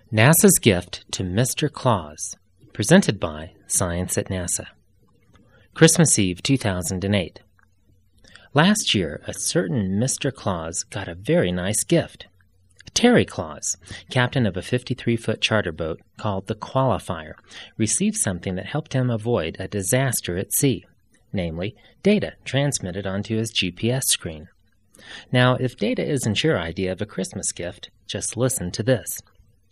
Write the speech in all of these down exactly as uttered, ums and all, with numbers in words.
NASA's Gift to Mister Claus, presented by Science at NASA. Christmas Eve two thousand eight. Last year, a certain Mister Claus got a very nice gift. Terry Claus, captain of a fifty-three foot charter boat called the Qualifier, received something that helped him avoid a disaster at sea, namely, data transmitted onto his G P S screen. Now, if data isn't your idea of a Christmas gift, just listen to this.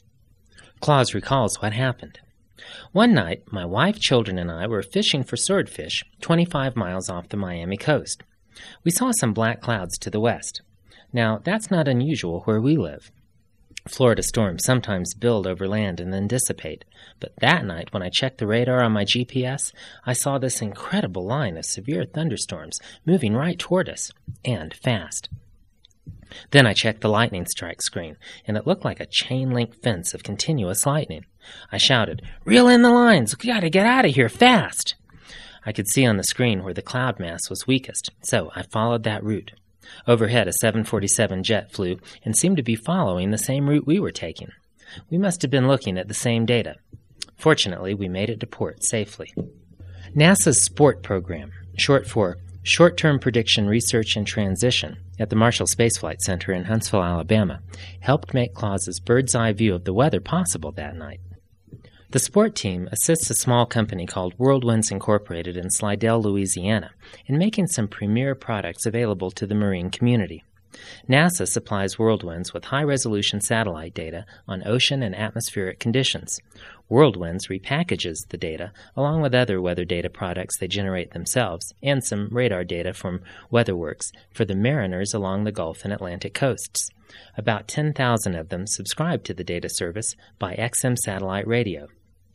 Claus recalls what happened. One night, my wife, children, and I were fishing for swordfish twenty-five miles off the Miami coast. We saw some black clouds to the west. Now, that's not unusual where we live. Florida storms sometimes build over land and then dissipate, but that night when I checked the radar on my G P S, I saw this incredible line of severe thunderstorms moving right toward us, and fast. Then I checked the lightning strike screen, and it looked like a chain-link fence of continuous lightning. I shouted, "Reel in the lines! We gotta get out of here, fast!" I could see on the screen where the cloud mass was weakest, so I followed that route. Overhead, a seven forty-seven jet flew and seemed to be following the same route we were taking. We must have been looking at the same data. Fortunately, we made it to port safely. NASA's SPORT program, short for Short-Term Prediction Research and Transition, at the Marshall Space Flight Center in Huntsville, Alabama, helped make Claus's bird's-eye view of the weather possible that night. The SPORT team assists a small company called Whirlwinds Incorporated in Slidell, Louisiana, in making some premier products available to the marine community. NASA supplies Whirlwinds with high-resolution satellite data on ocean and atmospheric conditions. Whirlwinds repackages the data along with other weather data products they generate themselves and some radar data from WeatherWorks for the mariners along the Gulf and Atlantic coasts. About ten thousand of them subscribe to the data service by X M satellite radio.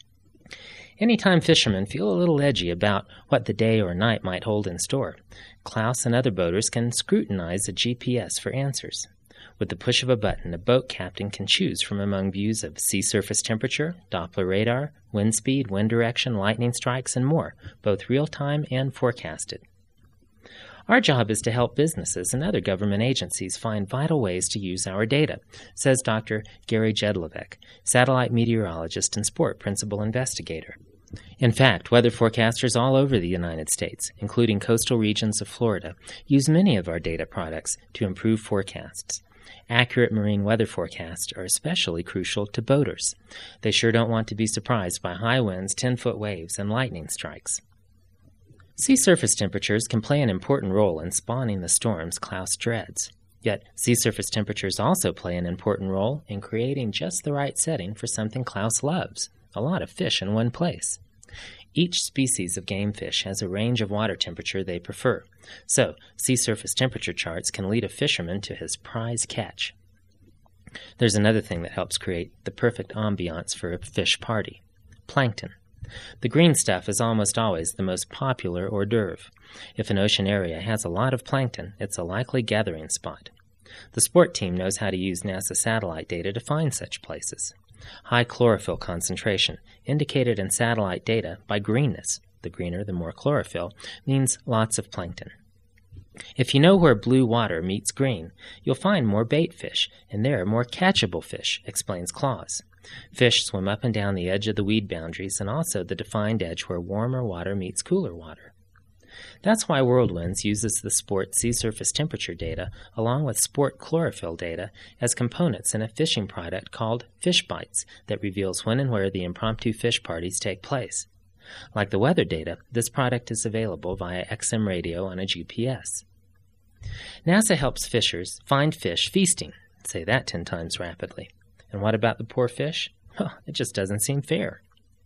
Anytime fishermen feel a little edgy about what the day or night might hold in store, Klaus and other boaters can scrutinize a G P S for answers. With the push of a button, a boat captain can choose from among views of sea surface temperature, Doppler radar, wind speed, wind direction, lightning strikes, and more, both real-time and forecasted. Our job is to help businesses and other government agencies find vital ways to use our data, says Doctor Gary Jedlovec, satellite meteorologist and sport principal investigator. In fact, weather forecasters all over the United States, including coastal regions of Florida, use many of our data products to improve forecasts. Accurate marine weather forecasts are especially crucial to boaters. They sure don't want to be surprised by high winds, ten-foot waves, and lightning strikes. Sea surface temperatures can play an important role in spawning the storms Klaus dreads. Yet, sea surface temperatures also play an important role in creating just the right setting for something Klaus loves, a lot of fish in one place. Each species of game fish has a range of water temperature they prefer, so sea surface temperature charts can lead a fisherman to his prize catch. There's another thing that helps create the perfect ambiance for a fish party: plankton. The green stuff is almost always the most popular hors d'oeuvre. If an ocean area has a lot of plankton, it's a likely gathering spot. The sport team knows how to use NASA satellite data to find such places. High chlorophyll concentration, indicated in satellite data by greenness, the greener the more chlorophyll, means lots of plankton. If you know where blue water meets green, you'll find more bait fish, and there are more catchable fish, explains Claus. Fish swim up and down the edge of the weed boundaries and also the defined edge where warmer water meets cooler water. That's why Whirlwinds uses the sport sea surface temperature data along with sport chlorophyll data as components in a fishing product called Fish Bites that reveals when and where the impromptu fish parties take place. Like the weather data, this product is available via X M radio on a G P S. NASA helps fishers find fish feasting. Say that ten times rapidly. And what about the poor fish? Well, it just doesn't seem fair.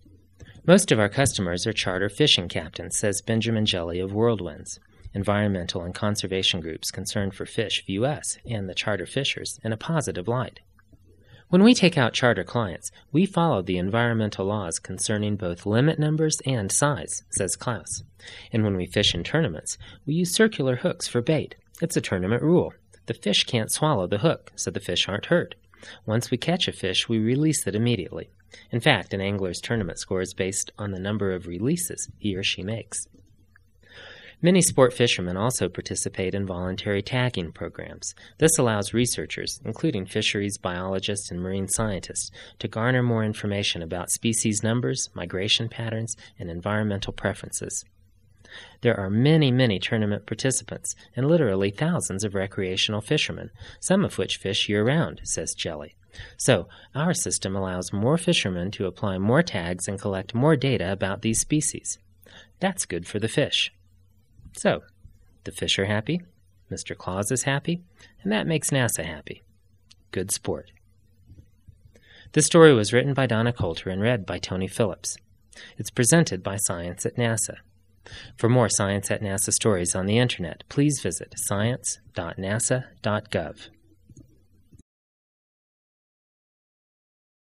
Most of our customers are charter fishing captains, says Benjamin Jelly of Whirlwinds. Environmental and conservation groups concerned for fish view us and the charter fishers in a positive light. When we take out charter clients, we follow the environmental laws concerning both limit numbers and size, says Klaus. And when we fish in tournaments, we use circular hooks for bait. It's a tournament rule. The fish can't swallow the hook, so the fish aren't hurt. Once we catch a fish, we release it immediately. In fact, an angler's tournament score is based on the number of releases he or she makes. Many sport fishermen also participate in voluntary tagging programs. This allows researchers, including fisheries biologists and marine scientists, to garner more information about species numbers, migration patterns, and environmental preferences. There are many, many tournament participants and literally thousands of recreational fishermen, some of which fish year-round, says Jelly. So, our system allows more fishermen to apply more tags and collect more data about these species. That's good for the fish. So, the fish are happy, Mister Claus is happy, and that makes NASA happy. Good sport. This story was written by Donna Coulter and read by Tony Phillips. It's presented by Science at NASA. For more Science at NASA stories on the Internet, please visit science dot nasa dot gov.